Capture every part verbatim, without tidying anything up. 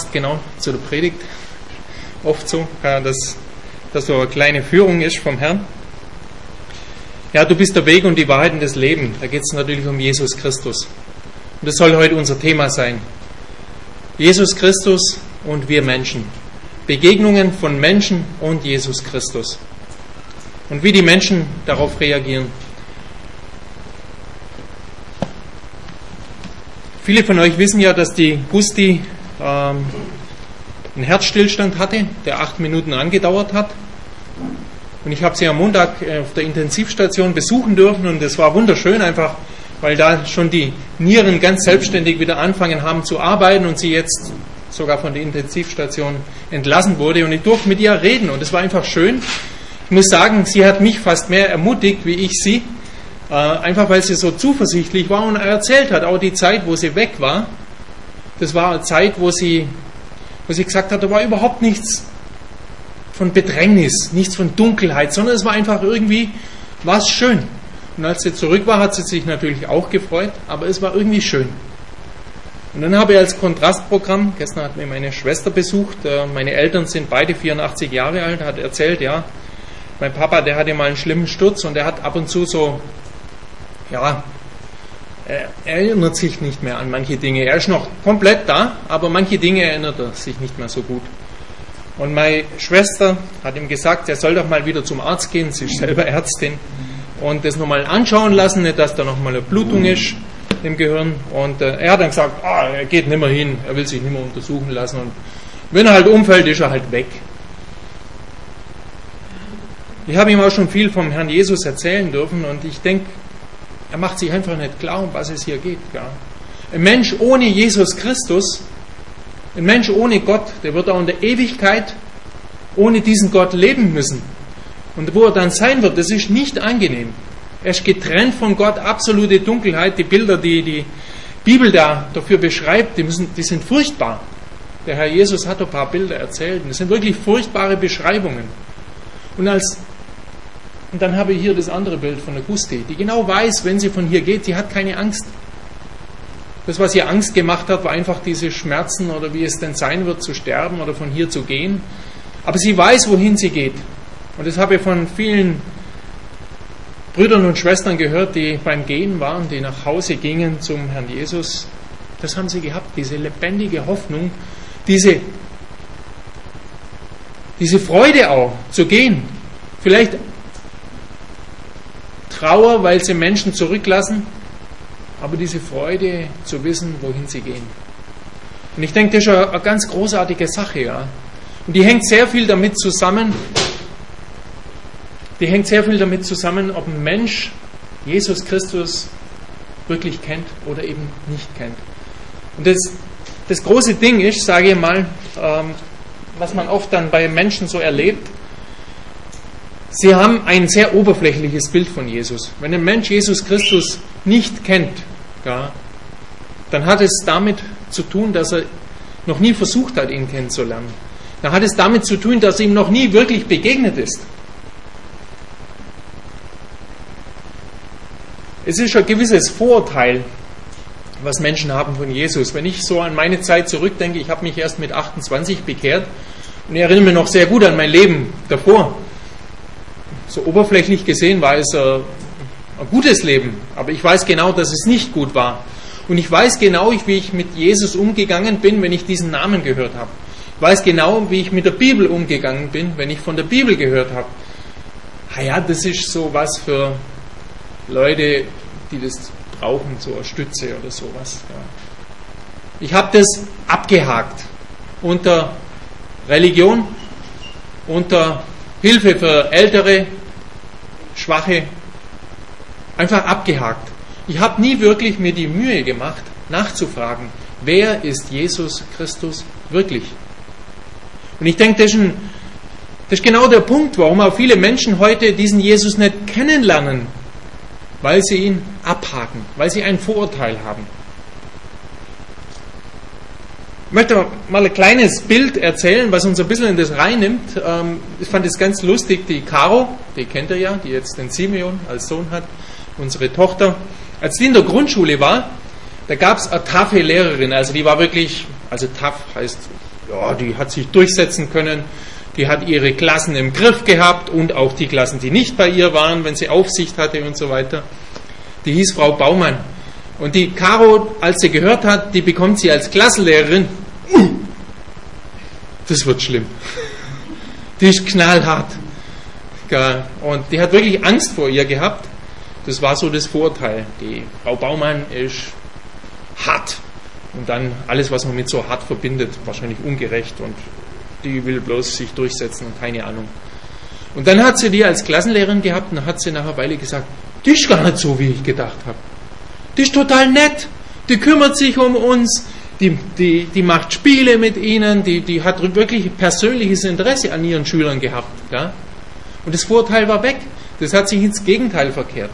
passt genau zu der Predigt. Oft so, dass das so eine kleine Führung ist vom Herrn. Ja, du bist der Weg und die Wahrheit und das Leben. Da geht es natürlich um Jesus Christus. Und das soll heute unser Thema sein. Jesus Christus und wir Menschen. Begegnungen von Menschen und Jesus Christus. Und wie die Menschen darauf reagieren. Viele von euch wissen ja, dass die Gusti ähm, einen Herzstillstand hatte, der acht Minuten angedauert hat. Und ich habe sie am Montag auf der Intensivstation besuchen dürfen und es war wunderschön einfach, weil da schon die Nieren ganz selbstständig wieder anfangen haben zu arbeiten und sie jetzt sogar von der Intensivstation entlassen wurde und ich durfte mit ihr reden und es war einfach schön. Ich muss sagen, sie hat mich fast mehr ermutigt, wie ich sie, äh, einfach weil sie so zuversichtlich war und erzählt hat, auch die Zeit, wo sie weg war, das war eine Zeit, wo sie, wo sie gesagt hat, da war überhaupt nichts von Bedrängnis, nichts von Dunkelheit, sondern es war einfach irgendwie, war es schön. Und als sie zurück war, hat sie sich natürlich auch gefreut, aber es war irgendwie schön. Und dann habe ich als Kontrastprogramm, gestern hat mir meine Schwester besucht, meine Eltern sind beide vierundachtzig Jahre alt, hat erzählt, ja, mein Papa, der hatte mal einen schlimmen Sturz und der hat ab und zu so, ja, er erinnert sich nicht mehr an manche Dinge. Er ist noch komplett da, aber manche Dinge erinnert er sich nicht mehr so gut. Und meine Schwester hat ihm gesagt, er soll doch mal wieder zum Arzt gehen, sie ist selber Ärztin, und das nochmal anschauen lassen, nicht, dass da nochmal eine Blutung ist im Gehirn. Und äh, er hat dann gesagt, ah, er geht nicht mehr hin, er will sich nicht mehr untersuchen lassen. Und wenn er halt umfällt, ist er halt weg. Ich habe ihm auch schon viel vom Herrn Jesus erzählen dürfen und ich denke, er macht sich einfach nicht klar, um was es hier geht. Ja. Ein Mensch ohne Jesus Christus, ein Mensch ohne Gott, der wird auch in der Ewigkeit ohne diesen Gott leben müssen. Und wo er dann sein wird, das ist nicht angenehm. Er ist getrennt von Gott, absolute Dunkelheit. Die Bilder, die die Bibel da dafür beschreibt, die, müssen, die sind furchtbar. Der Herr Jesus hat ein paar Bilder erzählt. Das sind wirklich furchtbare Beschreibungen. Und, als, und dann habe ich hier das andere Bild von der Gusti, die genau weiß, wenn sie von hier geht, sie hat keine Angst. Das, was ihr Angst gemacht hat, war einfach diese Schmerzen oder wie es denn sein wird, zu sterben oder von hier zu gehen. Aber sie weiß, wohin sie geht. Und das habe ich von vielen Brüdern und Schwestern gehört, die beim Gehen waren, die nach Hause gingen zum Herrn Jesus. Das haben sie gehabt, diese lebendige Hoffnung, diese, diese Freude auch zu gehen. Vielleicht Trauer, weil sie Menschen zurücklassen, aber diese Freude zu wissen, wohin sie gehen. Und ich denke, das ist eine ganz großartige Sache. Ja. Und die hängt sehr viel damit zusammen, die hängt sehr viel damit zusammen, ob ein Mensch Jesus Christus wirklich kennt oder eben nicht kennt. Und das, das große Ding ist, sage ich mal, ähm, was man oft dann bei Menschen so erlebt, sie haben ein sehr oberflächliches Bild von Jesus. Wenn ein Mensch Jesus Christus nicht kennt, ja, dann hat es damit zu tun, dass er noch nie versucht hat, ihn kennenzulernen. Dann hat es damit zu tun, dass er ihm noch nie wirklich begegnet ist. Es ist ein gewisses Vorurteil, was Menschen haben von Jesus. Wenn ich so an meine Zeit zurückdenke, ich habe mich erst mit achtundzwanzig bekehrt und ich erinnere mich noch sehr gut an mein Leben davor. So oberflächlich gesehen war es ein, ein gutes Leben, aber ich weiß genau, dass es nicht gut war. Und ich weiß genau, wie ich mit Jesus umgegangen bin, wenn ich diesen Namen gehört habe. Ich weiß genau, wie ich mit der Bibel umgegangen bin, wenn ich von der Bibel gehört habe. Ah ja, das ist so was für Leute, die das brauchen, so eine Stütze oder sowas. Ja. Ich habe das abgehakt unter Religion, unter Hilfe für Ältere, Schwache, einfach abgehakt. Ich habe nie wirklich mir die Mühe gemacht, nachzufragen, wer ist Jesus Christus wirklich? Und ich denke, das ist, ein, das ist genau der Punkt, warum auch viele Menschen heute diesen Jesus nicht kennenlernen, weil sie ihn abhaken, weil sie ein Vorurteil haben. Ich möchte mal ein kleines Bild erzählen, was uns ein bisschen in das reinnimmt. Ich fand es ganz lustig, die Caro, die kennt ihr ja, die jetzt den Simeon als Sohn hat, unsere Tochter. Als die in der Grundschule war, da gab es eine Tafellehrerin, also die war wirklich Also tough heißt, ja, die hat sich durchsetzen können, die hat ihre Klassen im Griff gehabt und auch die Klassen, die nicht bei ihr waren, wenn sie Aufsicht hatte und so weiter. Die hieß Frau Baumann. Und die Caro, als sie gehört hat, die bekommt sie als Klassenlehrerin, das wird schlimm. Die ist knallhart. Und die hat wirklich Angst vor ihr gehabt. Das war so das Vorurteil. Die Frau Baumann ist hart. Und dann alles, was man mit so hart verbindet, wahrscheinlich ungerecht. Und die will bloß sich durchsetzen und keine Ahnung. Und dann hat sie die als Klassenlehrerin gehabt und dann hat sie nach einer Weile gesagt, die ist gar nicht so, wie ich gedacht habe. Die ist total nett. Die kümmert sich um uns. Die, die, die macht Spiele mit ihnen. Die, die hat wirklich persönliches Interesse an ihren Schülern gehabt. Ja? Und das Vorurteil war weg. Das hat sich ins Gegenteil verkehrt.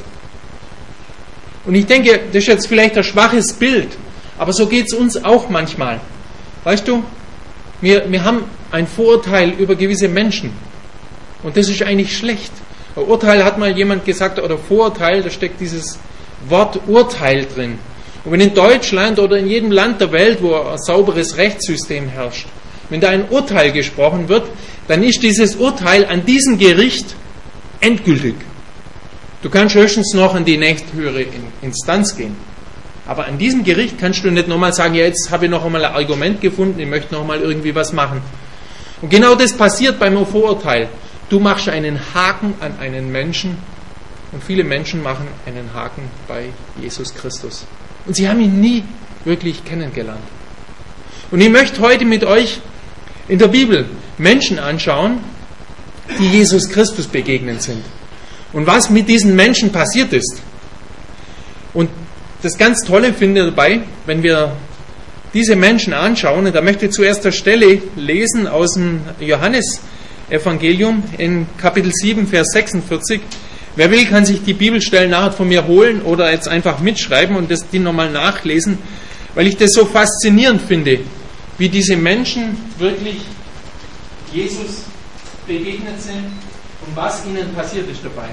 Und ich denke, das ist jetzt vielleicht ein schwaches Bild, aber so geht es uns auch manchmal. Weißt du, wir, wir haben ein Vorurteil über gewisse Menschen. Und das ist eigentlich schlecht. Ein Urteil hat mal jemand gesagt, oder Vorurteil, da steckt dieses Wort Urteil drin. Und wenn in Deutschland oder in jedem Land der Welt, wo ein sauberes Rechtssystem herrscht, wenn da ein Urteil gesprochen wird, dann ist dieses Urteil an diesem Gericht endgültig. Du kannst höchstens noch an die nächsthöhere Instanz gehen. Aber an diesem Gericht kannst du nicht nochmal sagen, ja, jetzt habe ich noch einmal ein Argument gefunden, ich möchte noch mal irgendwie was machen. Und genau das passiert beim Vorurteil. Du machst einen Haken an einen Menschen und viele Menschen machen einen Haken bei Jesus Christus. Und sie haben ihn nie wirklich kennengelernt. Und ich möchte heute mit euch in der Bibel Menschen anschauen, die Jesus Christus begegnet sind. Und was mit diesen Menschen passiert ist. Und das ganz Tolle finde ich dabei, wenn wir diese Menschen anschauen, und da möchte ich zuerst eine Stelle lesen aus dem Johannesevangelium in Kapitel sieben, Vers sechsundvierzig. Wer will, kann sich die Bibelstellen nachher von mir holen oder jetzt einfach mitschreiben und das die nochmal nachlesen, weil ich das so faszinierend finde, wie diese Menschen wirklich Jesus begegnet sind und was ihnen passiert ist dabei.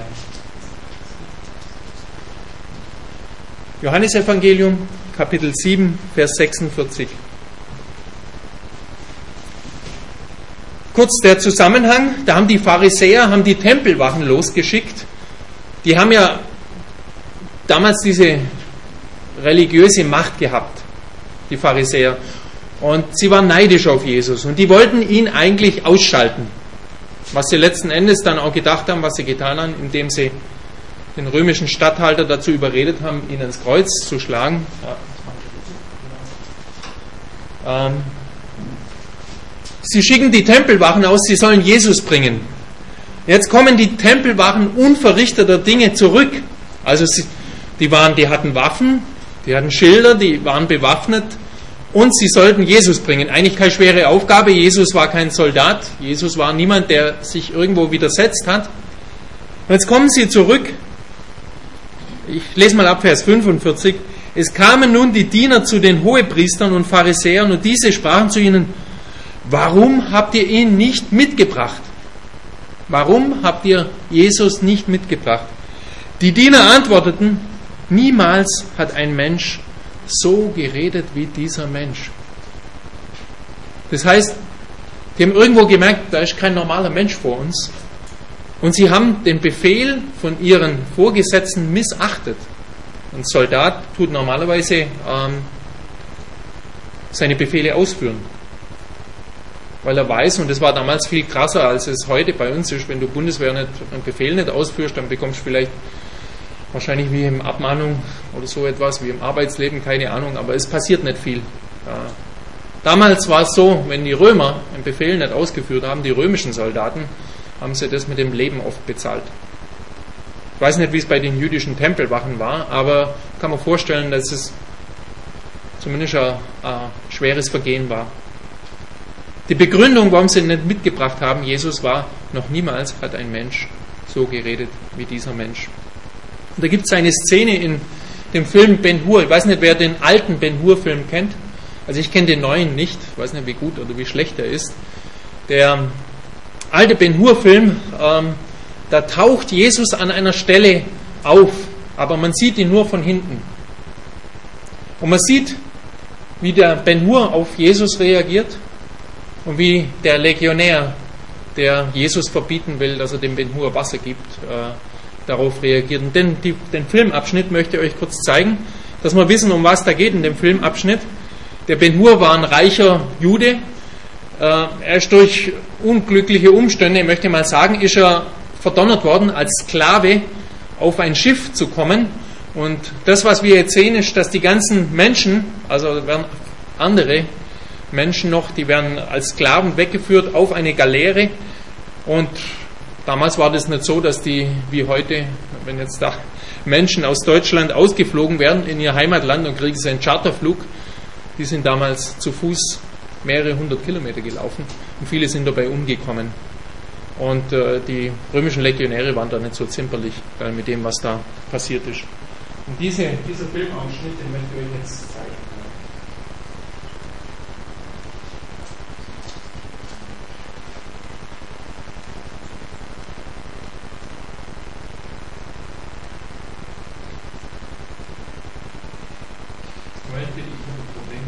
Johannesevangelium, Kapitel sieben, Vers sechsundvierzig. Kurz der Zusammenhang, da haben die Pharisäer, haben die Tempelwachen losgeschickt. Die haben ja damals diese religiöse Macht gehabt, die Pharisäer. Und sie waren neidisch auf Jesus und die wollten ihn eigentlich ausschalten. Was sie letzten Endes dann auch gedacht haben, was sie getan haben, indem sie den römischen Statthalter dazu überredet haben, ihn ans Kreuz zu schlagen. Ja. Ähm, sie schicken die Tempelwachen aus, sie sollen Jesus bringen. Jetzt kommen die Tempelwachen unverrichteter Dinge zurück. Also sie, die, waren, die hatten Waffen, die hatten Schilder, die waren bewaffnet und sie sollten Jesus bringen. Eigentlich keine schwere Aufgabe. Jesus war kein Soldat. Jesus war niemand, der sich irgendwo widersetzt hat. Und jetzt kommen sie zurück. Ich lese mal ab Vers fünfundvierzig. Es kamen nun die Diener zu den Hohepriestern und Pharisäern und diese sprachen zu ihnen, warum habt ihr ihn nicht mitgebracht? Warum habt ihr Jesus nicht mitgebracht? Die Diener antworteten, niemals hat ein Mensch so geredet wie dieser Mensch. Das heißt, die haben irgendwo gemerkt, da ist kein normaler Mensch vor uns. Und sie haben den Befehl von ihren Vorgesetzten missachtet. Ein Soldat tut normalerweise ähm, seine Befehle ausführen. Weil er weiß, und das war damals viel krasser, als es heute bei uns ist, wenn du Bundeswehr nicht, einen Befehl nicht ausführst, dann bekommst du vielleicht wahrscheinlich wie im Abmahnung oder so etwas, wie im Arbeitsleben, keine Ahnung, aber es passiert nicht viel. Ja. Damals war es so, wenn die Römer einen Befehl nicht ausgeführt haben, die römischen Soldaten, haben sie das mit dem Leben oft bezahlt. Ich weiß nicht, wie es bei den jüdischen Tempelwachen war, aber kann man vorstellen, dass es zumindest ein, ein schweres Vergehen war. Die Begründung, warum sie ihn nicht mitgebracht haben, Jesus war, noch niemals hat ein Mensch so geredet wie dieser Mensch. Und da gibt es eine Szene in dem Film Ben-Hur. Ich weiß nicht, wer den alten Ben-Hur-Film kennt. Also ich kenne den neuen nicht. Ich weiß nicht, wie gut oder wie schlecht er ist. Der alte Ben-Hur-Film, ähm, da taucht Jesus an einer Stelle auf, aber man sieht ihn nur von hinten. Und man sieht, wie der Ben Hur auf Jesus reagiert und wie der Legionär, der Jesus verbieten will, dass er dem Ben Hur Wasser gibt, äh, darauf reagiert. Und den, die, den Filmabschnitt möchte ich euch kurz zeigen, dass wir wissen, um was da geht in dem Filmabschnitt. Der Ben Hur war ein reicher Jude. Äh, er ist durch unglückliche Umstände, möchte ich mal sagen, ist er verdonnert worden, als Sklave auf ein Schiff zu kommen. Und das, was wir jetzt sehen, ist, dass die ganzen Menschen, also werden andere Menschen noch, die werden als Sklaven weggeführt auf eine Galeere. Und damals war das nicht so, dass die, wie heute, wenn jetzt da Menschen aus Deutschland ausgeflogen werden in ihr Heimatland und kriegen sie einen Charterflug, die sind damals zu Fuß mehrere hundert Kilometer gelaufen und viele sind dabei umgekommen. Und äh, die römischen Legionäre waren da nicht so zimperlich äh, mit dem, was da passiert ist. Und diese, dieser Filmausschnitt, den möchte ich euch jetzt zeigen. Moment, bitte, ich habe ein Problem.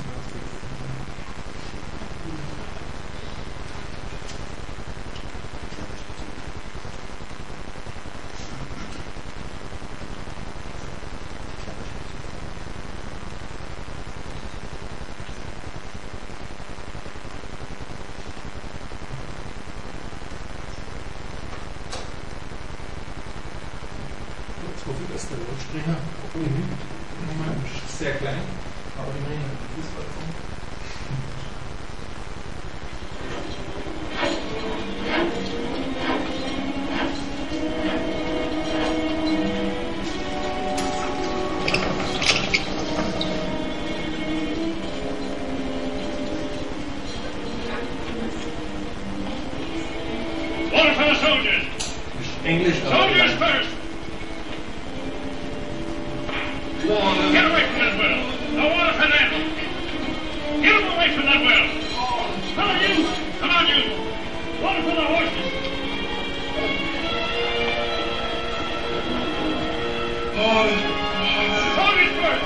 Das ist der Lautsprecher. Sehr klein, aber immerhin ein Fußballraum. Water for the soldiers! Englisch. Soldiers first! Get away from that well! No water for them! Get them away from that well! Come on, you! Come on, you! Water for the horses! Soldiers first!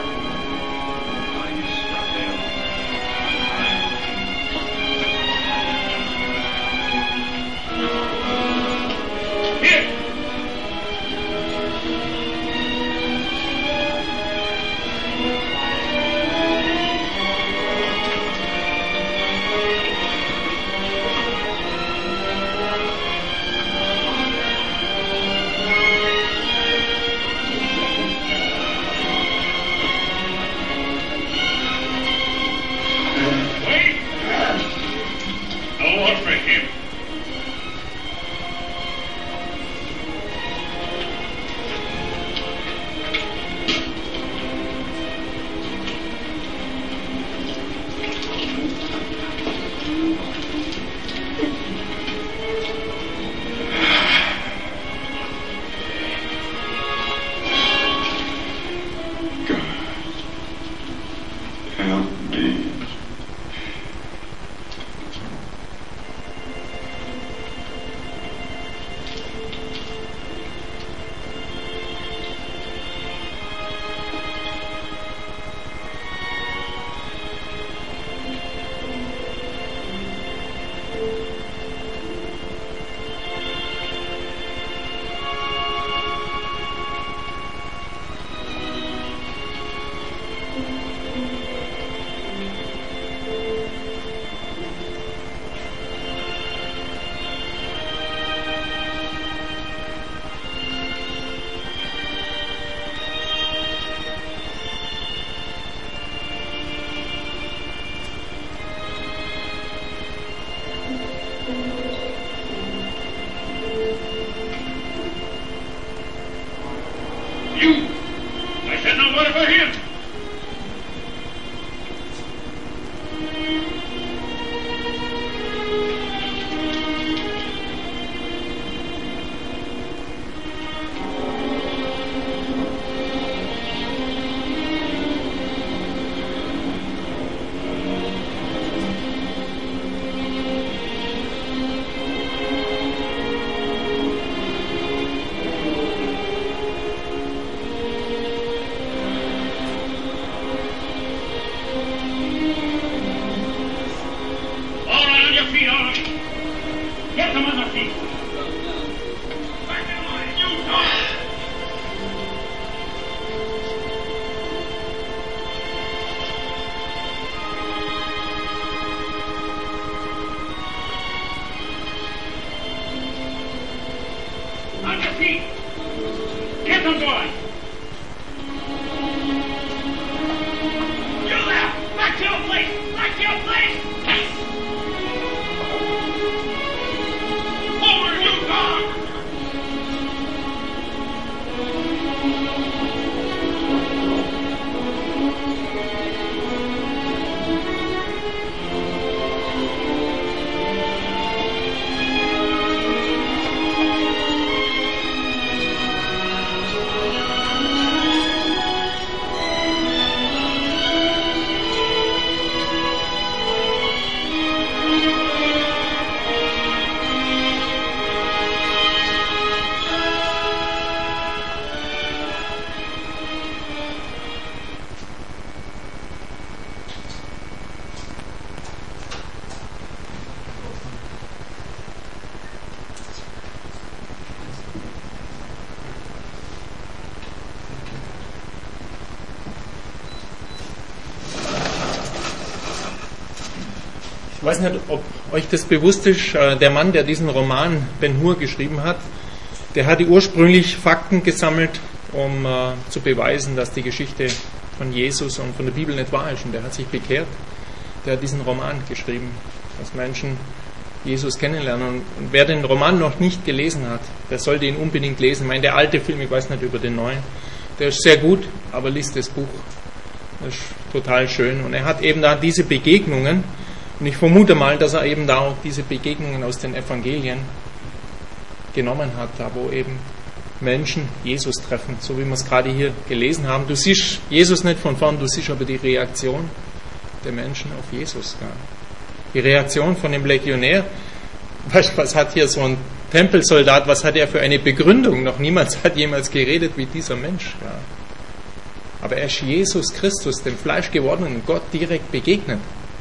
Here! All right, on your feet, all right. Get them on their feet. Back in line, you dog. On your feet. Get them going. You there! Back to your place! Back to your place! Over, you dog! Ich weiß nicht, ob euch das bewusst ist, der Mann, der diesen Roman Ben-Hur geschrieben hat, der hatte ursprünglich Fakten gesammelt, um äh, zu beweisen, dass die Geschichte von Jesus und von der Bibel nicht wahr ist. Und der hat sich bekehrt. Der hat diesen Roman geschrieben, dass Menschen Jesus kennenlernen. Und, und wer den Roman noch nicht gelesen hat, der sollte ihn unbedingt lesen. Ich meine, der alte Film, ich weiß nicht über den neuen, der ist sehr gut, aber liest das Buch. Das ist total schön. Und er hat eben da diese Begegnungen. Und ich vermute mal, dass er eben da auch diese Begegnungen aus den Evangelien genommen hat, da wo eben Menschen Jesus treffen, so wie wir es gerade hier gelesen haben. Du siehst Jesus nicht von vorn, du siehst aber die Reaktion der Menschen auf Jesus. Ja. Die Reaktion von dem Legionär, was, was hat hier so ein Tempelsoldat, was hat er für eine Begründung? Noch niemals hat jemals geredet wie dieser Mensch. Ja. Aber er ist Jesus Christus, dem fleischgewordenen Gott, direkt begegnet.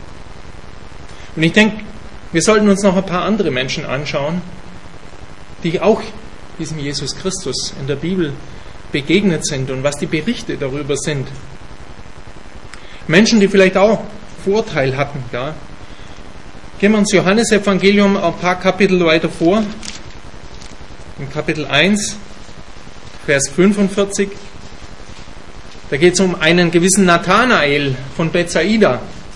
Und ich denke, wir sollten uns noch ein paar andere Menschen anschauen, die auch diesem Jesus Christus in der Bibel begegnet sind und was die Berichte darüber sind. Menschen, die vielleicht auch Vorurteil hatten. Ja. Gehen wir ins Johannesevangelium ein paar Kapitel weiter vor. In Kapitel eins, Vers fünfundvierzig. Da geht es um einen gewissen Nathanael von Bethsaida.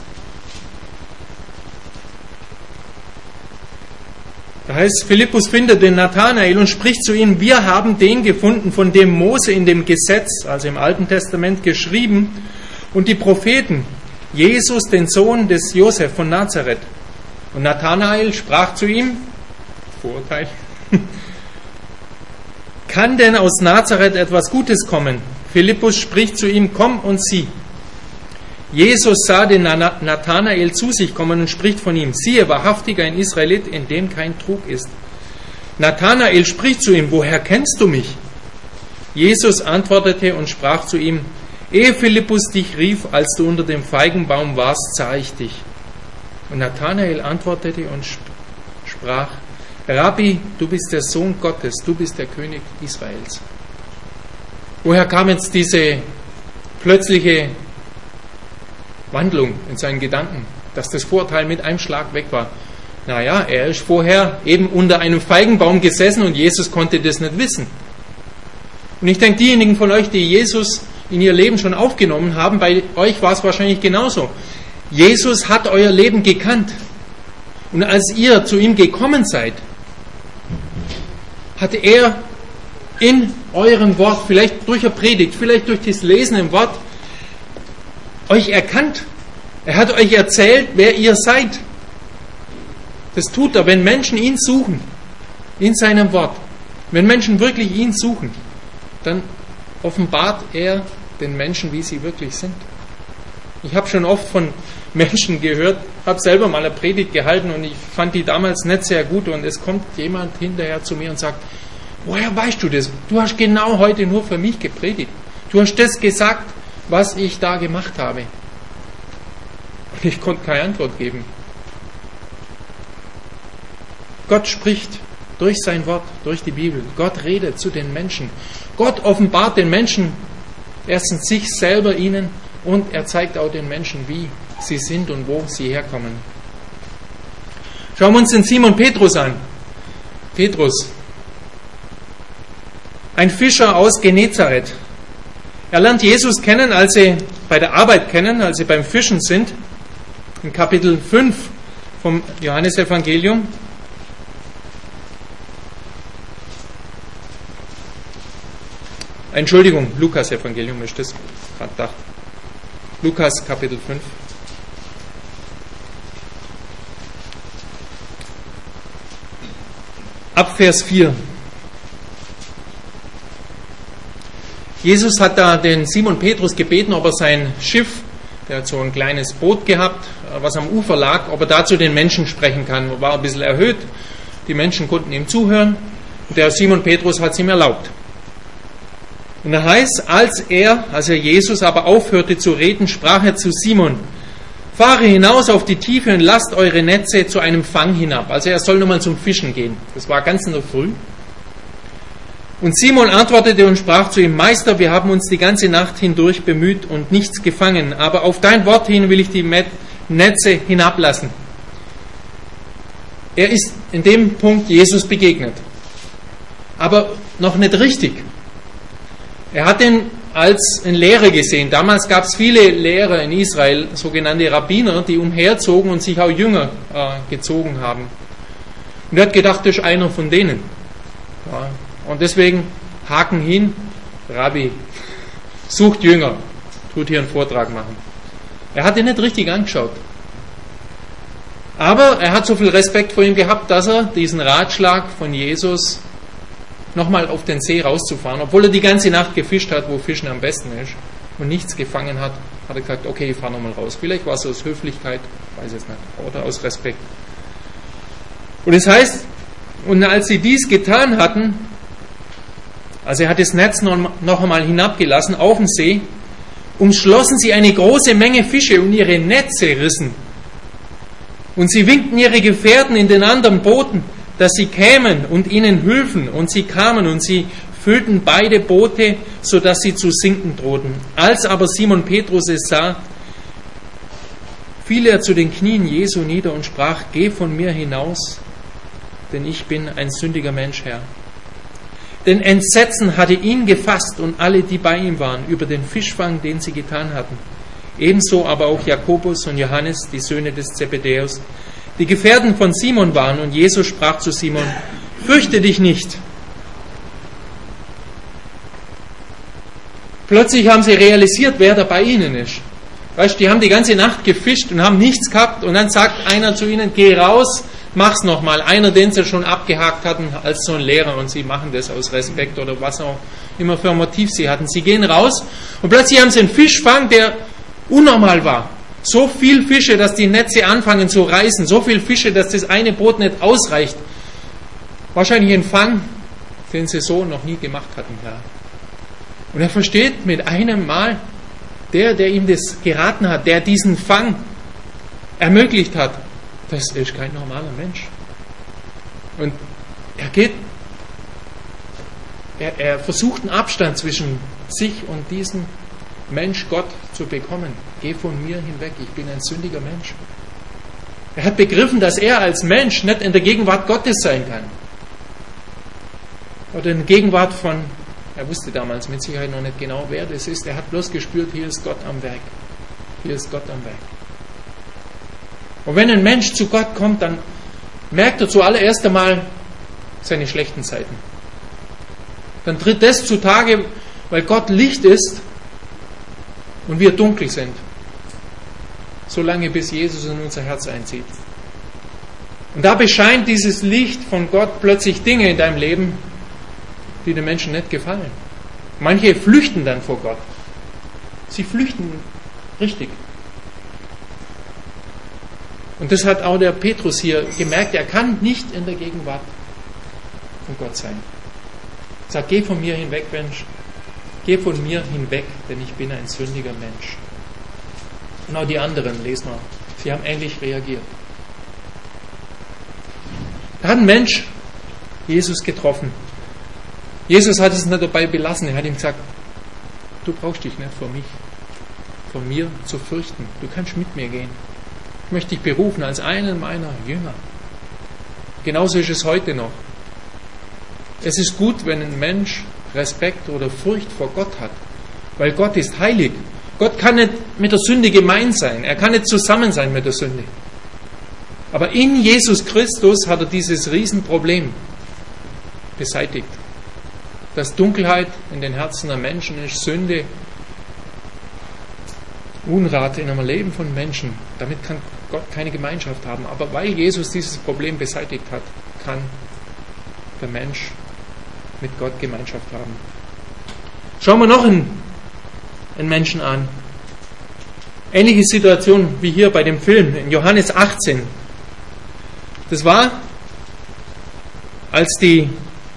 Da heißt, Philippus findet den Nathanael und spricht zu ihm, wir haben den gefunden, von dem Mose in dem Gesetz, also im Alten Testament, geschrieben und die Propheten, Jesus, den Sohn des Josef von Nazareth. Und Nathanael sprach zu ihm, Vorurteil, kann denn aus Nazareth etwas Gutes kommen? Philippus spricht zu ihm, komm und sieh. Jesus sah den Nathanael zu sich kommen und spricht von ihm, siehe, wahrhaftig ein Israelit, in dem kein Trug ist. Nathanael spricht zu ihm, woher kennst du mich? Jesus antwortete und sprach zu ihm, ehe Philippus dich rief, als du unter dem Feigenbaum warst, sah ich dich. Und Nathanael antwortete und sprach, Rabbi, du bist der Sohn Gottes, du bist der König Israels. Woher kam jetzt diese plötzliche Wandlung in seinen Gedanken, dass das Vorurteil mit einem Schlag weg war? Naja, er ist vorher eben unter einem Feigenbaum gesessen und Jesus konnte das nicht wissen. Und ich denke, diejenigen von euch, die Jesus in ihr Leben schon aufgenommen haben, bei euch war es wahrscheinlich genauso. Jesus hat euer Leben gekannt. Und als ihr zu ihm gekommen seid, hat er in eurem Wort, vielleicht durch eine Predigt, vielleicht durch das Lesen im Wort, euch erkannt. Er hat euch erzählt, wer ihr seid. Das tut er, wenn Menschen ihn suchen, in seinem Wort. Wenn Menschen wirklich ihn suchen, dann offenbart er den Menschen, wie sie wirklich sind. Ich habe schon oft von Menschen gehört, habe selber mal eine Predigt gehalten und ich fand die damals nicht sehr gut und es kommt jemand hinterher zu mir und sagt, woher weißt du das? Du hast genau heute nur für mich gepredigt. Du hast das gesagt, was ich da gemacht habe. Und ich konnte keine Antwort geben. Gott spricht durch sein Wort, durch die Bibel. Gott redet zu den Menschen. Gott offenbart den Menschen erstens sich selber ihnen und er zeigt auch den Menschen, wie sie sind und wo sie herkommen. Schauen wir uns den Simon Petrus an. Petrus, ein Fischer aus Genezareth. Er lernt Jesus kennen, als sie bei der Arbeit kennen, als sie beim Fischen sind. In Kapitel fünf vom Johannesevangelium. Entschuldigung, Lukas-Evangelium ist das gerade gedacht. Lukas, Kapitel fünf. Ab Vers vier. Jesus hat da den Simon Petrus gebeten, ob er sein Schiff, der hat so ein kleines Boot gehabt, was am Ufer lag, ob er da zu den Menschen sprechen kann. Er war ein bisschen erhöht, die Menschen konnten ihm zuhören. Und der Simon Petrus hat es ihm erlaubt. Und da heißt, als er, als er Jesus aber aufhörte zu reden, sprach er zu Simon: Fahre hinaus auf die Tiefe und lasst eure Netze zu einem Fang hinab. Also er soll nochmal zum Fischen gehen. Das war ganz in der Früh. Und Simon antwortete und sprach zu ihm: Meister, wir haben uns die ganze Nacht hindurch bemüht und nichts gefangen, aber auf dein Wort hin will ich die Netze hinablassen. Er ist in dem Punkt Jesus begegnet. Aber noch nicht richtig. Er hat ihn als einen Lehrer gesehen. Damals gab es viele Lehrer in Israel, sogenannte Rabbiner, die umherzogen und sich auch Jünger äh, gezogen haben. Und er hat gedacht, das ist einer von denen. Ja. Und deswegen Haken hin, Rabbi, sucht Jünger, tut hier einen Vortrag machen. Er hat ihn nicht richtig angeschaut. Aber er hat so viel Respekt vor ihm gehabt, dass er diesen Ratschlag von Jesus, nochmal auf den See rauszufahren, obwohl er die ganze Nacht gefischt hat, wo Fischen am besten ist, und nichts gefangen hat, hat er gesagt, okay, ich fahre nochmal raus. Vielleicht war es aus Höflichkeit, weiß es nicht, oder aus Respekt. Und es heißt, und als sie dies getan hatten, also er hat das Netz noch, noch einmal hinabgelassen auf den See, umschlossen sie eine große Menge Fische und ihre Netze rissen. Und sie winkten ihre Gefährten in den anderen Booten, dass sie kämen und ihnen hülfen. Und sie kamen und sie füllten beide Boote, sodass sie zu sinken drohten. Als aber Simon Petrus es sah, fiel er zu den Knien Jesu nieder und sprach: Geh von mir hinaus, denn ich bin ein sündiger Mensch, Herr. Denn Entsetzen hatte ihn gefasst und alle, die bei ihm waren, über den Fischfang, den sie getan hatten. Ebenso aber auch Jakobus und Johannes, die Söhne des Zebedäus, die Gefährten von Simon waren. Und Jesus sprach zu Simon: Fürchte dich nicht. Plötzlich haben sie realisiert, wer da bei ihnen ist. Weißt, die haben die ganze Nacht gefischt und haben nichts gehabt. Und dann sagt einer zu ihnen: Geh raus, mach's nochmal. Einer, den sie schon abgehakt hatten als so ein Lehrer. Und sie machen das aus Respekt oder was auch immer für ein Motiv sie hatten. Sie gehen raus und plötzlich haben sie einen Fischfang, der unnormal war. So viel Fische, dass die Netze anfangen zu reißen. So viel Fische, dass das eine Boot nicht ausreicht. Wahrscheinlich ein Fang, den sie so noch nie gemacht hatten. Ja. Und er versteht mit einem Mal, der, der ihm das geraten hat, der diesen Fang ermöglicht hat, das ist kein normaler Mensch. Und er geht, er, er versucht einen Abstand zwischen sich und diesem Mensch Gott zu bekommen. Geh von mir hinweg, ich bin ein sündiger Mensch. Er hat begriffen, dass er als Mensch nicht in der Gegenwart Gottes sein kann. Oder in der Gegenwart von, er wusste damals mit Sicherheit noch nicht genau, wer das ist. Er hat bloß gespürt, hier ist Gott am Werk. Hier ist Gott am Werk. Und wenn ein Mensch zu Gott kommt, dann merkt er zuallererst einmal seine schlechten Seiten. Dann tritt das zutage, weil Gott Licht ist und wir dunkel sind. Solange bis Jesus in unser Herz einzieht. Und da bescheint dieses Licht von Gott plötzlich Dinge in deinem Leben, die den Menschen nicht gefallen. Manche flüchten dann vor Gott. Sie flüchten richtig. Und das hat auch der Petrus hier gemerkt. Er kann nicht in der Gegenwart von Gott sein. Er sagt: Geh von mir hinweg, Mensch. Geh von mir hinweg, denn ich bin ein sündiger Mensch. Und auch die anderen, lesen wir, sie haben ähnlich reagiert. Da hat ein Mensch Jesus getroffen. Jesus hat es nicht dabei belassen. Er hat ihm gesagt, du brauchst dich nicht vor mich, vor mir zu fürchten. Du kannst mit mir gehen. Ich möchte dich berufen als einen meiner Jünger. Genauso ist es heute noch. Es ist gut, wenn ein Mensch Respekt oder Furcht vor Gott hat, weil Gott ist heilig. Gott kann nicht mit der Sünde gemein sein. Er kann nicht zusammen sein mit der Sünde. Aber in Jesus Christus hat er dieses Riesenproblem beseitigt. Dass Dunkelheit in den Herzen der Menschen ist, Sünde, Unrat in einem Leben von Menschen. Damit kann Gott keine Gemeinschaft haben. Aber weil Jesus dieses Problem beseitigt hat, kann der Mensch mit Gott Gemeinschaft haben. Schauen wir noch einen, einen Menschen an. Ähnliche Situation wie hier bei dem Film in Johannes achtzehn. Das war, als die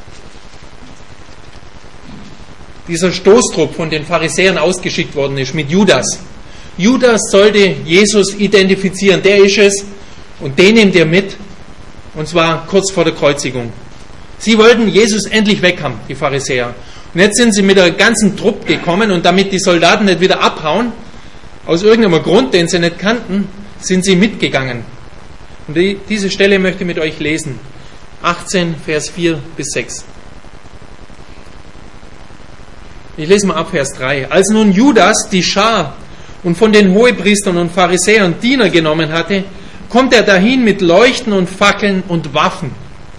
dieser Stoßtrupp von den Pharisäern ausgeschickt worden ist mit Judas. Judas sollte Jesus identifizieren, der ist es, und den nimmt er mit, und zwar kurz vor der Kreuzigung. Sie wollten Jesus endlich weg haben, die Pharisäer. Und jetzt sind sie mit der ganzen Trupp gekommen, und damit die Soldaten nicht wieder abhauen, aus irgendeinem Grund, den sie nicht kannten, sind sie mitgegangen. Und die, diese Stelle möchte ich mit euch lesen. achtzehn, Vers vier bis sechs. Ich lese mal ab Vers drei. Als nun Judas die Schar und von den Hohepriestern und Pharisäern Diener genommen hatte, kommt er dahin mit Leuchten und Fackeln und Waffen.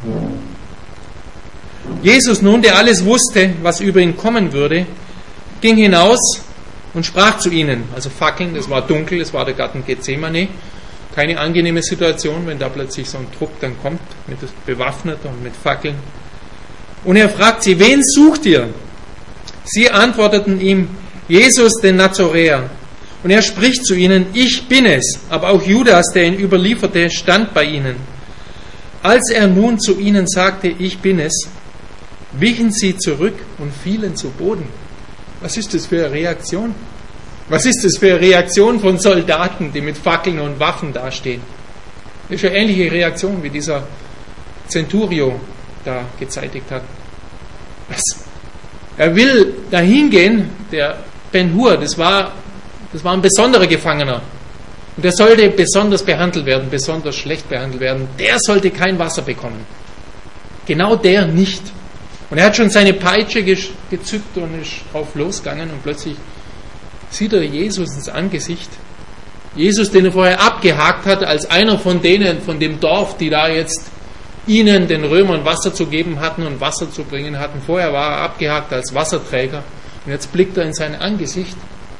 Jesus nun, der alles wusste, was über ihn kommen würde, ging hinaus und sprach zu ihnen. Also Fackeln, es war dunkel, es war der Garten Gethsemane. Keine angenehme Situation, wenn da plötzlich so ein Trupp dann kommt, mit bewaffnet und mit Fackeln. Und er fragt sie, wen sucht ihr? Sie antworteten ihm, Jesus den Nazoräer. Und er spricht zu ihnen, ich bin es. Aber auch Judas, der ihn überlieferte, stand bei ihnen. Als er nun zu ihnen sagte, ich bin es, wichen sie zurück und fielen zu Boden. Was ist das für eine Reaktion? Was ist das für eine Reaktion von Soldaten, die mit Fackeln und Waffen dastehen? Das ist eine ähnliche Reaktion, wie dieser Centurio da gezeitigt hat. Was? Er will dahin gehen, der Ben-Hur, das war, das war ein besonderer Gefangener. Und der sollte besonders behandelt werden, besonders schlecht behandelt werden. Der sollte kein Wasser bekommen. Genau der nicht. Und er hat schon seine Peitsche gezückt und ist drauf losgegangen und plötzlich sieht er Jesus ins Angesicht. Jesus, den er vorher abgehakt hat, als einer von denen, von dem Dorf, die da jetzt ihnen, den Römern, Wasser zu geben hatten und Wasser zu bringen hatten. Vorher war er abgehakt als Wasserträger und jetzt blickt er in sein Angesicht.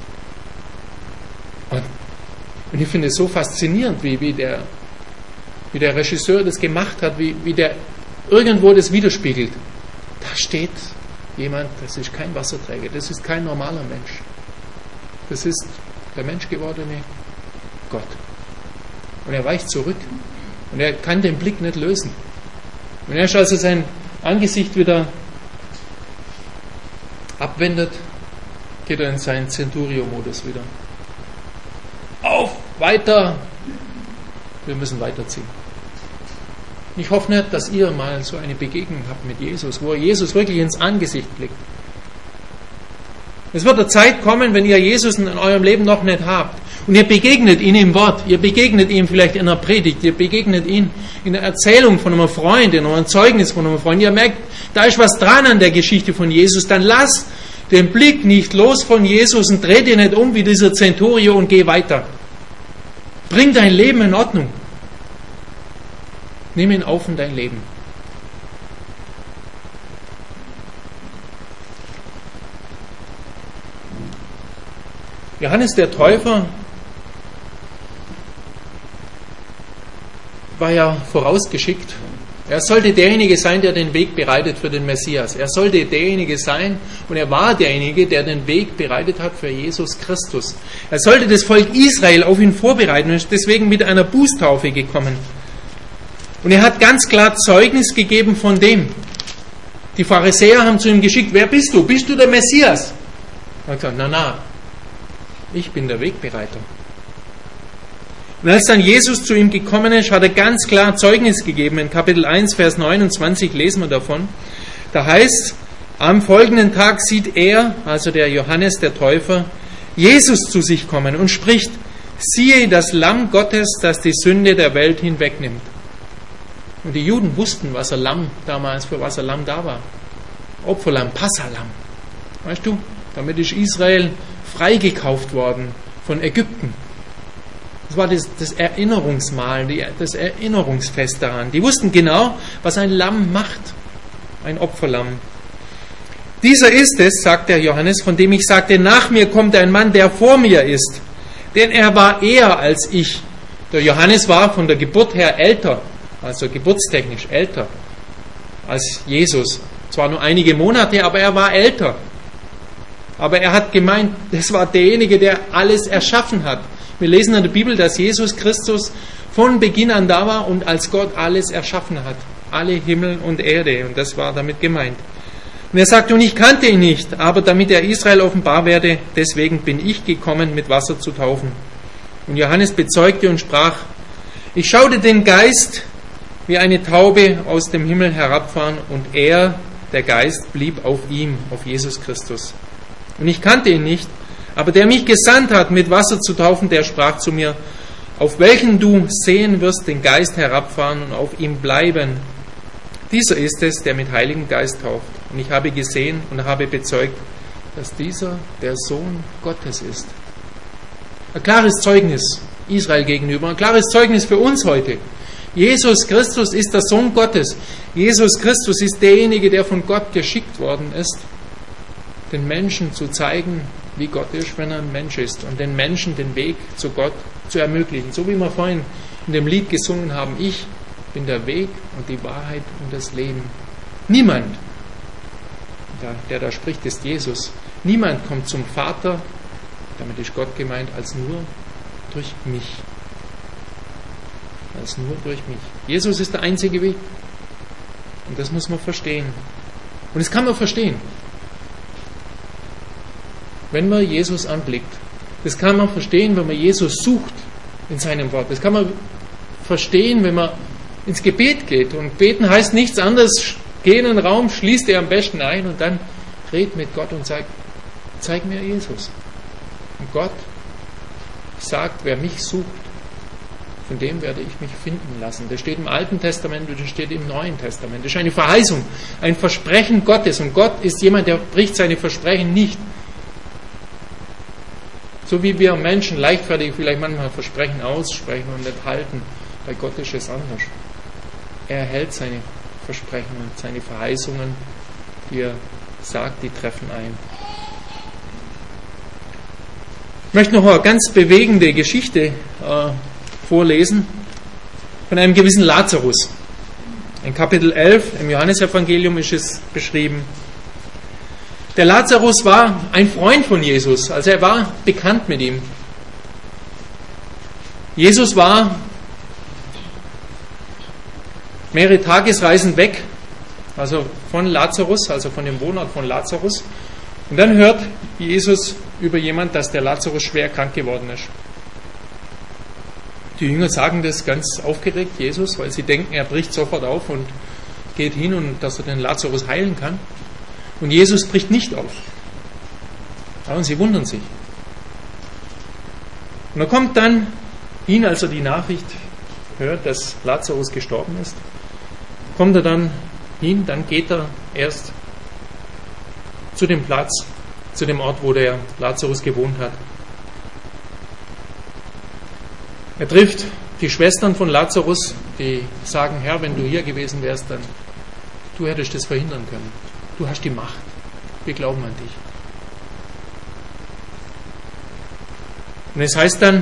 Und, und ich finde es so faszinierend, wie, wie, der, wie der Regisseur das gemacht hat, wie, wie der irgendwo das widerspiegelt. Da steht jemand, das ist kein Wasserträger, das ist kein normaler Mensch. Das ist der menschgewordene Gott. Und er weicht zurück. Und er kann den Blick nicht lösen. Und erst als er sein Angesicht wieder abwendet, geht er in seinen Centurio-Modus wieder. Auf, weiter! Wir müssen weiterziehen. Ich hoffe nicht, dass ihr mal so eine Begegnung habt mit Jesus, wo Jesus wirklich ins Angesicht blickt. Es wird eine Zeit kommen, wenn ihr Jesus in eurem Leben noch nicht habt. Und ihr begegnet ihm im Wort, ihr begegnet ihm vielleicht in einer Predigt, ihr begegnet ihm in der Erzählung von einem Freund, in einem Zeugnis von einem Freund. Ihr merkt, da ist was dran an der Geschichte von Jesus. Dann lasst den Blick nicht los von Jesus und dreh dir nicht um wie dieser Centurio und geh weiter. Bring dein Leben in Ordnung. Nimm ihn auf in dein Leben. Johannes der Täufer war ja vorausgeschickt. Er sollte derjenige sein, der den Weg bereitet für den Messias. Er sollte derjenige sein und er war derjenige, der den Weg bereitet hat für Jesus Christus. Er sollte das Volk Israel auf ihn vorbereiten und ist deswegen mit einer Bußtaufe gekommen. Und er hat ganz klar Zeugnis gegeben von dem. Die Pharisäer haben zu ihm geschickt, wer bist du? Bist du der Messias? Er hat gesagt, na na, ich bin der Wegbereiter. Und als dann Jesus zu ihm gekommen ist, hat er ganz klar Zeugnis gegeben. In Kapitel eins, Vers neunundzwanzig lesen wir davon. Da heißt, am folgenden Tag sieht er, also der Johannes der Täufer, Jesus zu sich kommen und spricht, siehe das Lamm Gottes, das die Sünde der Welt hinwegnimmt. Und die Juden wussten, was ein Lamm damals, für was ein Lamm da war. Opferlamm, Passahlamm. Weißt du, damit ist Israel freigekauft worden von Ägypten. Das war das, das Erinnerungsmahl, das Erinnerungsfest daran. Die wussten genau, was ein Lamm macht, ein Opferlamm. Dieser ist es, sagt der Johannes, von dem ich sagte, nach mir kommt ein Mann, der vor mir ist. Denn er war eher als ich. Der Johannes war von der Geburt her älter, also geburtstechnisch älter als Jesus. Zwar nur einige Monate, aber er war älter. Aber er hat gemeint, das war derjenige, der alles erschaffen hat. Wir lesen in der Bibel, dass Jesus Christus von Beginn an da war und als Gott alles erschaffen hat. Alle Himmel und Erde. Und das war damit gemeint. Und er sagt, und ich kannte ihn nicht, aber damit er Israel offenbar werde, deswegen bin ich gekommen, mit Wasser zu taufen. Und Johannes bezeugte und sprach, ich schaute den Geist wie eine Taube aus dem Himmel herabfahren und er, der Geist, blieb auf ihm, auf Jesus Christus. Und ich kannte ihn nicht, aber der mich gesandt hat, mit Wasser zu taufen, der sprach zu mir, auf welchen du sehen wirst den Geist herabfahren und auf ihm bleiben. Dieser ist es, der mit Heiligem Geist tauft. Und ich habe gesehen und habe bezeugt, dass dieser der Sohn Gottes ist. Ein klares Zeugnis Israel gegenüber, ein klares Zeugnis für uns heute. Jesus Christus ist der Sohn Gottes. Jesus Christus ist derjenige, der von Gott geschickt worden ist, den Menschen zu zeigen, wie Gott ist, wenn er ein Mensch ist, und den Menschen den Weg zu Gott zu ermöglichen. So wie wir vorhin in dem Lied gesungen haben, ich bin der Weg und die Wahrheit und das Leben. Niemand, der, der da spricht, ist Jesus. Niemand kommt zum Vater, damit ist Gott gemeint, als nur durch mich. Als nur durch mich. Jesus ist der einzige Weg. Und das muss man verstehen. Und das kann man verstehen, wenn man Jesus anblickt. Das kann man verstehen, wenn man Jesus sucht in seinem Wort. Das kann man verstehen, wenn man ins Gebet geht. Und beten heißt nichts anderes. Geh in den Raum, schließ dir am besten ein und dann red mit Gott und sag, zeig mir Jesus. Und Gott sagt, wer mich sucht, von dem werde ich mich finden lassen. Das steht im Alten Testament und das steht im Neuen Testament. Das ist eine Verheißung, ein Versprechen Gottes. Und Gott ist jemand, der bricht seine Versprechen nicht. So wie wir Menschen leichtfertig vielleicht manchmal Versprechen aussprechen und nicht halten. Bei Gott ist es anders. Er hält seine Versprechen und seine Verheißungen, die er sagt, die treffen ein. Ich möchte noch eine ganz bewegende Geschichte äh, vorlesen von einem gewissen Lazarus. In Kapitel elf im Johannesevangelium ist es beschrieben. Der Lazarus war ein Freund von Jesus, also er war bekannt mit ihm. Jesus war mehrere Tagesreisen weg, also von Lazarus, also von dem Wohnort von Lazarus. Und dann hört Jesus über jemand, dass der Lazarus schwer krank geworden ist. Die Jünger sagen das ganz aufgeregt, Jesus, weil sie denken, er bricht sofort auf und geht hin und dass er den Lazarus heilen kann. Und Jesus bricht nicht auf. Ja, und sie wundern sich. Und er kommt dann hin, als er die Nachricht hört, dass Lazarus gestorben ist, kommt er dann hin, dann geht er erst zu dem Platz, zu dem Ort, wo der Lazarus gewohnt hat. Er trifft die Schwestern von Lazarus, die sagen, Herr, wenn du hier gewesen wärst, dann du hättest das verhindern können. Du hast die Macht. Wir glauben an dich. Und es heißt dann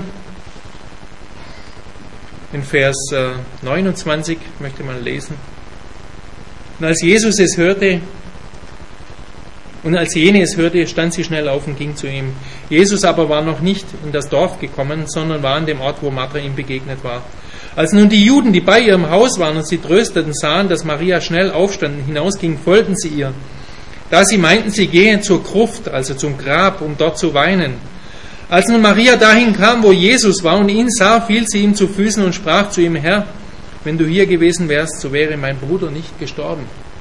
in Vers neunundzwanzig, möchte man lesen, und als Jesus es hörte, und als jene es hörte, stand sie schnell auf und ging zu ihm. Jesus aber war noch nicht in das Dorf gekommen, sondern war an dem Ort, wo Martha ihm begegnet war. Als nun die Juden, die bei ihrem Haus waren und sie trösteten, sahen, dass Maria schnell aufstand und hinausging, folgten sie ihr. Da sie meinten, sie gehe zur Gruft, also zum Grab, um dort zu weinen. Als nun Maria dahin kam, wo Jesus war und ihn sah, fiel sie ihm zu Füßen und sprach zu ihm: Herr, wenn du hier gewesen wärst, so wäre mein Bruder nicht gestorben.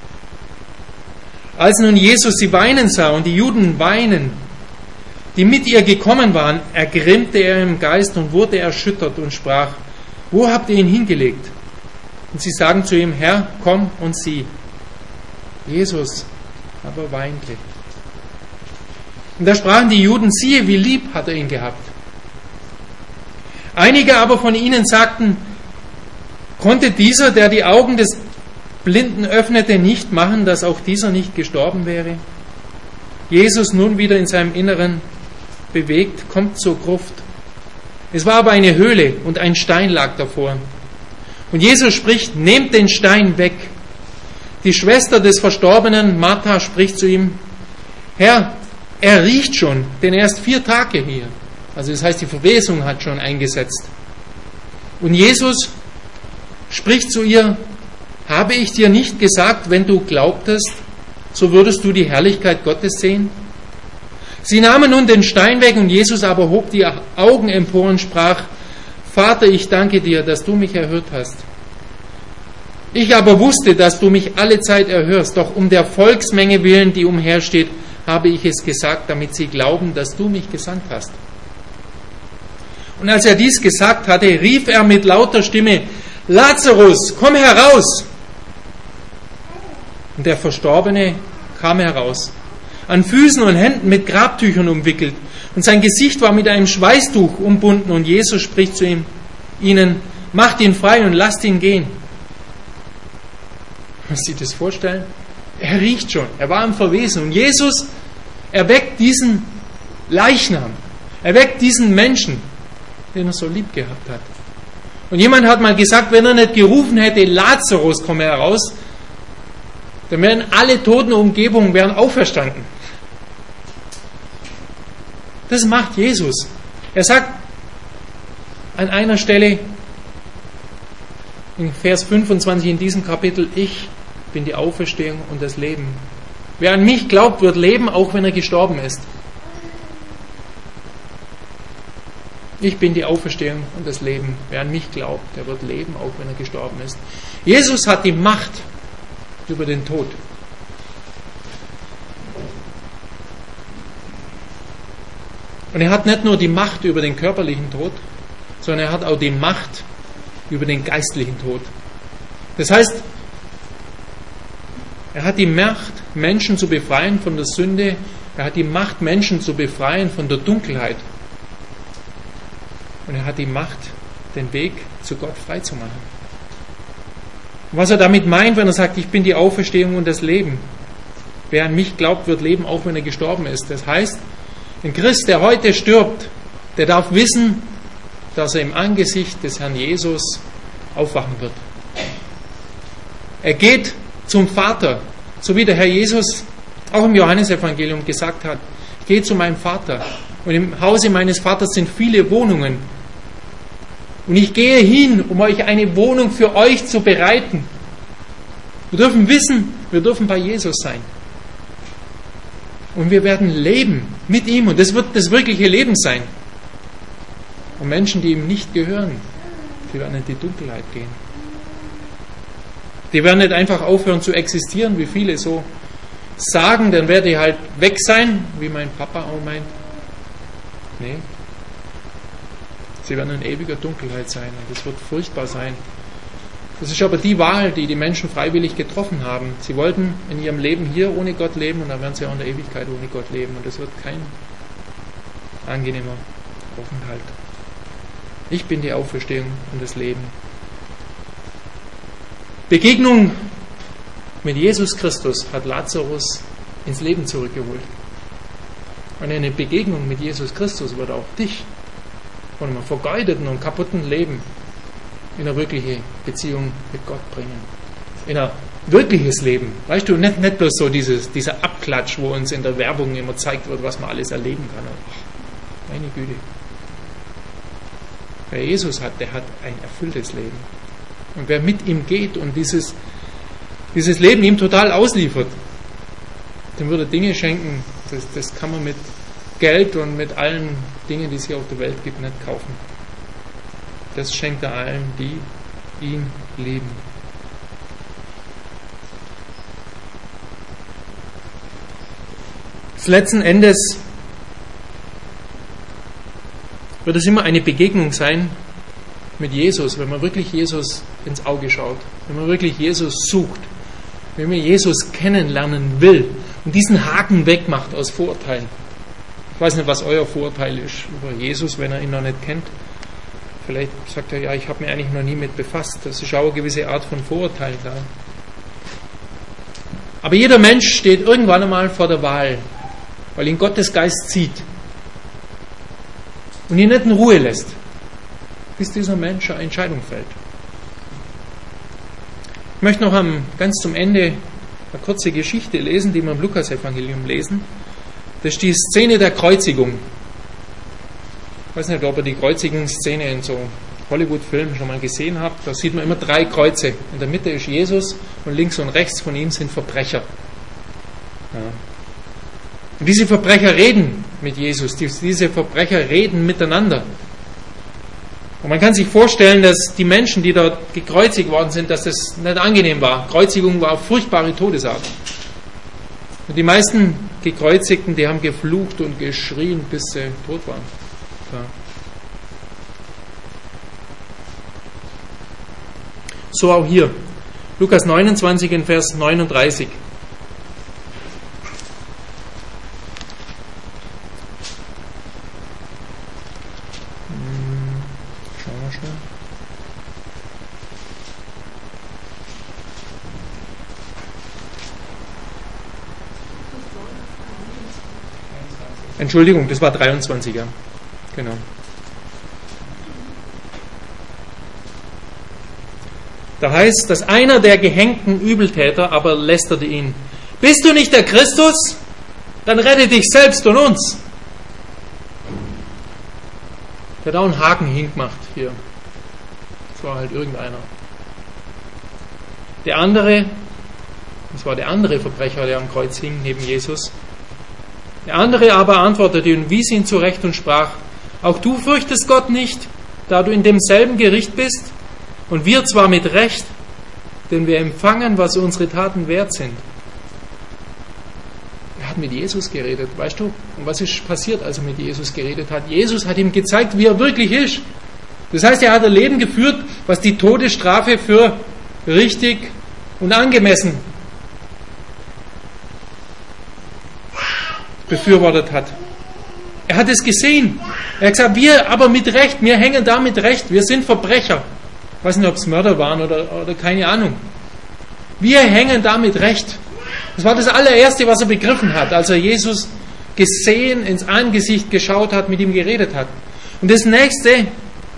Als nun Jesus sie weinen sah und die Juden weinen, die mit ihr gekommen waren, ergrimmte er im Geist und wurde erschüttert und sprach: Wo habt ihr ihn hingelegt? Und sie sagen zu ihm: Herr, komm und sieh. Jesus aber weinte. Und da sprachen die Juden: Siehe, wie lieb hat er ihn gehabt. Einige aber von ihnen sagten: Konnte dieser, der die Augen des Blinden öffnete, nicht machen, dass auch dieser nicht gestorben wäre? Jesus nun wieder in seinem Inneren bewegt, kommt zur Gruft. Es war aber eine Höhle und ein Stein lag davor. Und Jesus spricht: Nehmt den Stein weg. Die Schwester des Verstorbenen, Martha, spricht zu ihm: Herr, er riecht schon, denn er ist vier Tage hier. Also das heißt, die Verwesung hat schon eingesetzt. Und Jesus spricht zu ihr: Habe ich dir nicht gesagt, wenn du glaubtest, so würdest du die Herrlichkeit Gottes sehen? Sie nahmen nun den Stein weg, und Jesus aber hob die Augen empor und sprach: Vater, ich danke dir, dass du mich erhört hast. Ich aber wusste, dass du mich alle Zeit erhörst, doch um der Volksmenge willen, die umhersteht, habe ich es gesagt, damit sie glauben, dass du mich gesandt hast. Und als er dies gesagt hatte, rief er mit lauter Stimme: Lazarus, komm heraus! Und der Verstorbene kam heraus, an Füßen und Händen mit Grabtüchern umwickelt, und sein Gesicht war mit einem Schweißtuch umbunden, und Jesus spricht zu ihm, ihnen: Macht ihn frei und lasst ihn gehen. Muss sich das vorstellen? Er riecht schon, er war am Verwesen, und Jesus erweckt diesen Leichnam, erweckt diesen Menschen, den er so lieb gehabt hat. Und jemand hat mal gesagt, wenn er nicht gerufen hätte: Lazarus, komme heraus, dann wären alle toten Umgebungen wären auferstanden. Das macht Jesus. Er sagt an einer Stelle in Vers fünfundzwanzig in diesem Kapitel: Ich bin die Auferstehung und das Leben. Wer an mich glaubt, wird leben, auch wenn er gestorben ist. Ich bin die Auferstehung und das Leben. Wer an mich glaubt, der wird leben, auch wenn er gestorben ist. Jesus hat die Macht über den Tod. Und er hat nicht nur die Macht über den körperlichen Tod, sondern er hat auch die Macht über den geistlichen Tod. Das heißt, er hat die Macht, Menschen zu befreien von der Sünde. Er hat die Macht, Menschen zu befreien von der Dunkelheit. Und er hat die Macht, den Weg zu Gott freizumachen. Was er damit meint, wenn er sagt: Ich bin die Auferstehung und das Leben. Wer an mich glaubt, wird leben, auch wenn er gestorben ist. Das heißt, ein Christ, der heute stirbt, der darf wissen, dass er im Angesicht des Herrn Jesus aufwachen wird. Er geht zum Vater, so wie der Herr Jesus auch im Johannesevangelium gesagt hat: Ich gehe zu meinem Vater, und im Hause meines Vaters sind viele Wohnungen. Und ich gehe hin, um euch eine Wohnung für euch zu bereiten. Wir dürfen wissen, wir dürfen bei Jesus sein. Und wir werden leben mit ihm, und das wird das wirkliche Leben sein. Und Menschen, die ihm nicht gehören, die werden in die Dunkelheit gehen. Die werden nicht einfach aufhören zu existieren, wie viele so sagen, dann werde ich halt weg sein, wie mein Papa auch meint. Nee. Sie werden in ewiger Dunkelheit sein, und das wird furchtbar sein. Das ist aber die Wahl, die die Menschen freiwillig getroffen haben. Sie wollten in ihrem Leben hier ohne Gott leben, und dann werden sie auch in der Ewigkeit ohne Gott leben, und das wird kein angenehmer Aufenthalt. Ich bin die Auferstehung und das Leben. Begegnung mit Jesus Christus hat Lazarus ins Leben zurückgeholt. Und eine Begegnung mit Jesus Christus wird auch dich von einem vergeudeten und kaputten Leben in eine wirkliche Beziehung mit Gott bringen. In ein wirkliches Leben. Weißt du, nicht, nicht bloß so dieses, dieser Abklatsch, wo uns in der Werbung immer gezeigt wird, was man alles erleben kann. Ach, meine Güte. Wer Jesus hat, der hat ein erfülltes Leben. Und wer mit ihm geht und dieses, dieses Leben ihm total ausliefert, dem würde er Dinge schenken, das, das kann man mit Geld und mit allen Dingen, die es hier auf der Welt gibt, nicht kaufen. Das schenkt er allen, die ihn lieben. Letzten Endes wird es immer eine Begegnung sein mit Jesus, wenn man wirklich Jesus ins Auge schaut, wenn man wirklich Jesus sucht, wenn man Jesus kennenlernen will und diesen Haken wegmacht aus Vorurteilen. Ich weiß nicht, was euer Vorurteil ist über Jesus, wenn er ihn noch nicht kennt. Vielleicht sagt er, ja, ich habe mich eigentlich noch nie mit befasst. Das ist auch eine gewisse Art von Vorurteil da. Aber jeder Mensch steht irgendwann einmal vor der Wahl, weil ihn Gottes Geist zieht und ihn nicht in Ruhe lässt, bis dieser Mensch eine Entscheidung fällt. Ich möchte noch am, ganz zum Ende eine kurze Geschichte lesen, die wir im Lukas-Evangelium lesen. Das ist die Szene der Kreuzigung. Ich weiß nicht, ob ihr die Kreuzigungsszene in so Hollywood-Filmen schon mal gesehen habt. Da sieht man immer drei Kreuze. In der Mitte ist Jesus und links und rechts von ihm sind Verbrecher. Ja. Und diese Verbrecher reden mit Jesus, diese Verbrecher reden miteinander. Und man kann sich vorstellen, dass die Menschen, die dort gekreuzigt worden sind, dass das nicht angenehm war. Kreuzigung war eine furchtbare Todesart. Und die meisten Gekreuzigten, die haben geflucht und geschrien, bis sie tot waren. Ja. So auch hier. Lukas neunundzwanzig in Vers neununddreißig. Entschuldigung, das war dreiundzwanziger. Genau. Da heißt, dass einer der gehängten Übeltäter aber lästerte ihn. Bist du nicht der Christus? Dann rette dich selbst und uns. Der hat auch einen Haken hingemacht hier. Das war halt irgendeiner. Der andere, das war der andere Verbrecher, der am Kreuz hing, neben Jesus. Der andere aber antwortete und wies ihn zurecht und sprach, auch du fürchtest Gott nicht, da du in demselben Gericht bist, und wir zwar mit Recht, denn wir empfangen, was unsere Taten wert sind. Er hat mit Jesus geredet, weißt du? Und was ist passiert, als er mit Jesus geredet hat? Jesus hat ihm gezeigt, wie er wirklich ist. Das heißt, er hat ein Leben geführt, was die Todesstrafe für richtig und angemessen befürwortet hat. Er hat es gesehen. Er hat gesagt, wir aber mit Recht, wir hängen da mit Recht, wir sind Verbrecher. Ich weiß nicht, ob es Mörder waren oder, oder keine Ahnung. Wir hängen da mit Recht. Das war das allererste, was er begriffen hat, als er Jesus gesehen, ins Angesicht geschaut hat, mit ihm geredet hat. Und das nächste,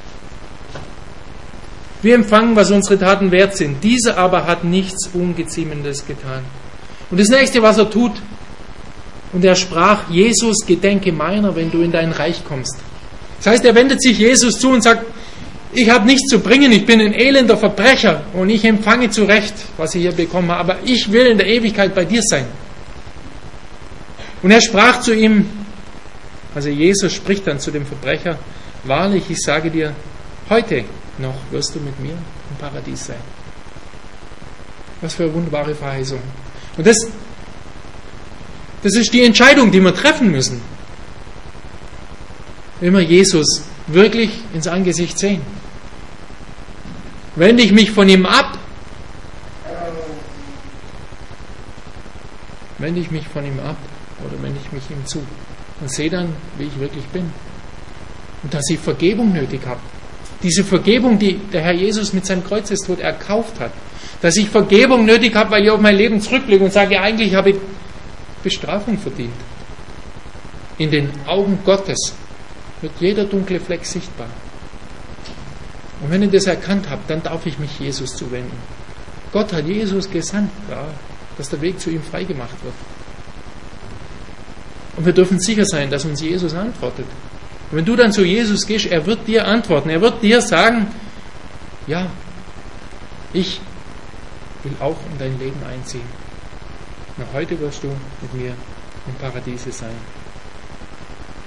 wir empfangen, was unsere Taten wert sind. Dieser aber hat nichts Ungeziemendes getan. Und das nächste, was er tut, und er sprach, Jesus, gedenke meiner, wenn du in dein Reich kommst. Das heißt, er wendet sich Jesus zu und sagt, ich habe nichts zu bringen, ich bin ein elender Verbrecher und ich empfange zurecht, was ich hier bekommen habe, aber ich will in der Ewigkeit bei dir sein. Und er sprach zu ihm, also Jesus spricht dann zu dem Verbrecher, wahrlich, ich sage dir, heute noch wirst du mit mir im Paradies sein. Was für eine wunderbare Verheißung. Und das Das ist die Entscheidung, die wir treffen müssen. Wenn wir Jesus wirklich ins Angesicht sehen. Wende ich mich von ihm ab? Wende ich mich von ihm ab oder wende ich mich ihm zu? Und sehe dann, wie ich wirklich bin. Und dass ich Vergebung nötig habe. Diese Vergebung, die der Herr Jesus mit seinem Kreuzestod erkauft hat. Dass ich Vergebung nötig habe, weil ich auf mein Leben zurückblicke und sage, eigentlich habe ich Bestrafung verdient. In den Augen Gottes wird jeder dunkle Fleck sichtbar. Und wenn ich das erkannt habe, dann darf ich mich Jesus zuwenden. Gott hat Jesus gesandt, ja, dass der Weg zu ihm freigemacht wird. Und wir dürfen sicher sein, dass uns Jesus antwortet. Und wenn du dann zu Jesus gehst, er wird dir antworten. Er wird dir sagen, ja, ich will auch in dein Leben einziehen. Na, heute wirst du mit mir im Paradiese sein.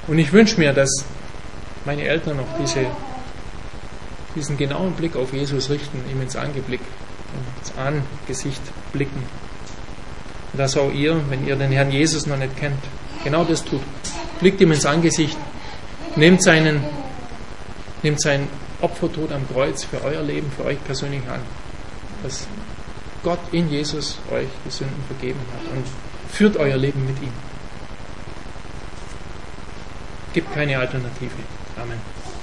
Und ich wünsche mir, dass meine Eltern auch diese, diesen genauen Blick auf Jesus richten, ihm ins Angeblick, ins Angesicht blicken. Und dass auch ihr, wenn ihr den Herrn Jesus noch nicht kennt, genau das tut. Blickt ihm ins Angesicht, nehmt seinen, nehmt seinen Opfertod am Kreuz für euer Leben, für euch persönlich an. Dass Gott in Jesus euch die Sünden vergeben hat und führt euer Leben mit ihm. Gibt keine Alternative. Amen.